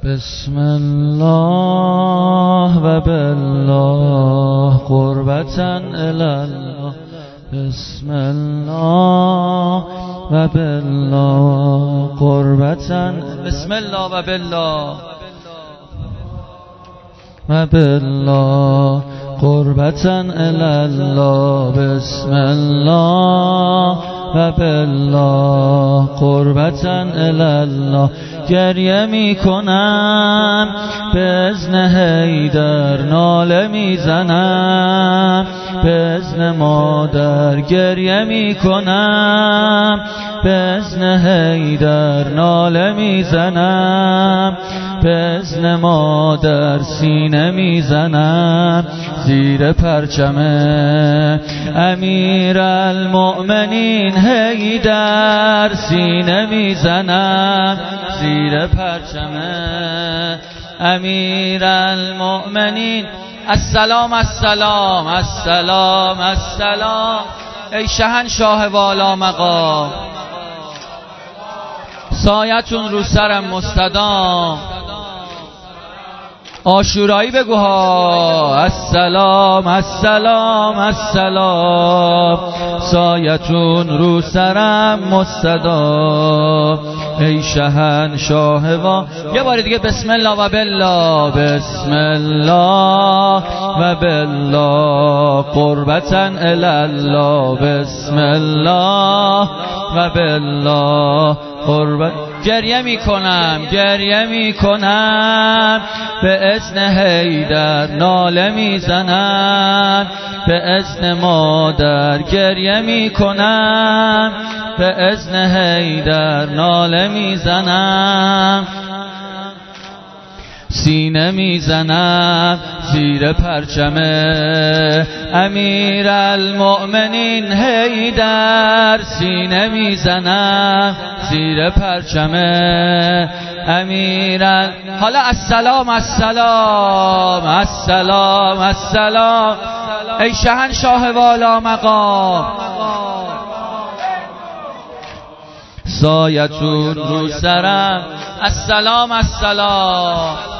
بسم الله و بالله قربتا الله. بسم الله و بالله قربتا. بسم الله و بالله و بالله قربتا الله. بسم الله و بالله قربتا الله. گریه می کنم به اذن حیدر، ناله می زنم به اذن مادر. گریه می کنم به اذن حیدر، ناله می زنم به اذن مادر. سینه می زنم زیر پرچم امیرالمؤمنین حیدر. سینه می زنم زیر پرچم امیرالمؤمنین. السلام السلام السلام السلام. ای شهنشاه والا مقام، سایتون رو سرم مستدام. آشورایی بگو ها. السلام السلام السلام. سایتون رو سرم مستدام. ای شهنشاه وا. یه بار دیگه بسم الله و بالله. بسم الله و بالله قربتا الله. بسم الله و بالله قربت. گریه می کنم گریه می کنم به اذن حیدر، ناله می زنم به اذن مادر. گریه می کنم به اذن حیدر، ناله می زنم سینه می زنم زیر پرچم امیرالمؤمنین حیدر. سینه می زنم زیر پرچم امیرال. حالا السلام السلام السلام السلام. ای شهنشاه والا مقام، سایتون رو سرم. السلام السلام.